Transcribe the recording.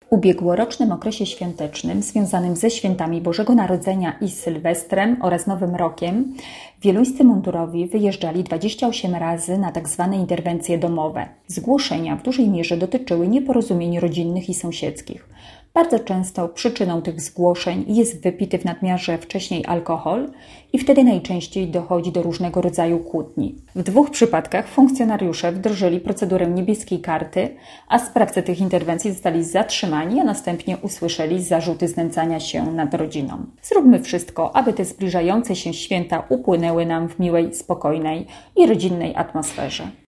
ubiegłorocznym okresie świątecznym związanym ze świętami Bożego Narodzenia i Sylwestrem oraz Nowym Rokiem wieluńscy mundurowi wyjeżdżali 28 razy na tzw. interwencje domowe. Zgłoszenia w dużej mierze dotyczyły nieporozumień rodzinnych i sąsiedzkich. Bardzo często przyczyną tych zgłoszeń jest wypity w nadmiarze wcześniej alkohol i wtedy najczęściej dochodzi do różnego rodzaju kłótni. W 2 przypadkach funkcjonariusze wdrożyli procedurę niebieskiej karty, a sprawcy tych interwencji zostali zatrzymani, a następnie usłyszeli zarzuty znęcania się nad rodziną. Zróbmy wszystko, aby te zbliżające się święta upłynęły nam w miłej, spokojnej i rodzinnej atmosferze.